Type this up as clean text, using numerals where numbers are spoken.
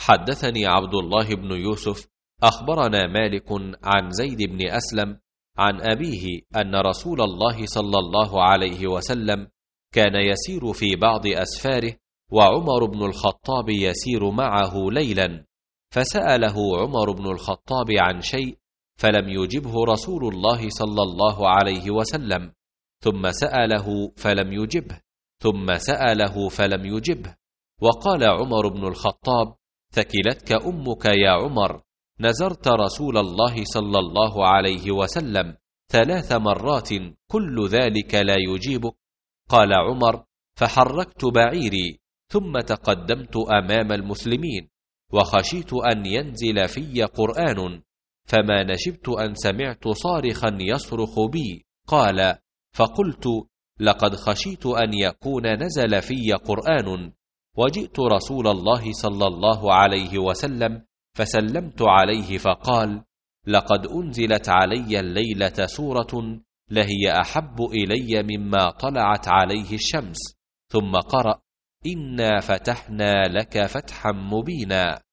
حدثني عبد الله بن يوسف أخبرنا مالك عن زيد بن أسلم عن أبيه أن رسول الله صلى الله عليه وسلم كان يسير في بعض أسفاره وعمر بن الخطاب يسير معه ليلا، فسأله عمر بن الخطاب عن شيء فلم يجبه رسول الله صلى الله عليه وسلم، ثم سأله فلم يجبه، ثم سأله فلم يجبه، وقال عمر بن الخطاب: ثكلتك أمك يا عمر، نزرت رسول الله صلى الله عليه وسلم 3 مرات كل ذلك لا يجيبك. قال عمر: فحركت بعيري ثم تقدمت أمام المسلمين، وخشيت أن ينزل في قرآن، فما نشبت أن سمعت صارخا يصرخ بي. قال: فقلت: لقد خشيت أن يكون نزل في قرآن، وجئت رسول الله صلى الله عليه وسلم فسلمت عليه، فقال: لقد أنزلت علي الليلة سورة لهي أحب إلي مما طلعت عليه الشمس. ثم قرأ: إنا فتحنا لك فتحا مبينا.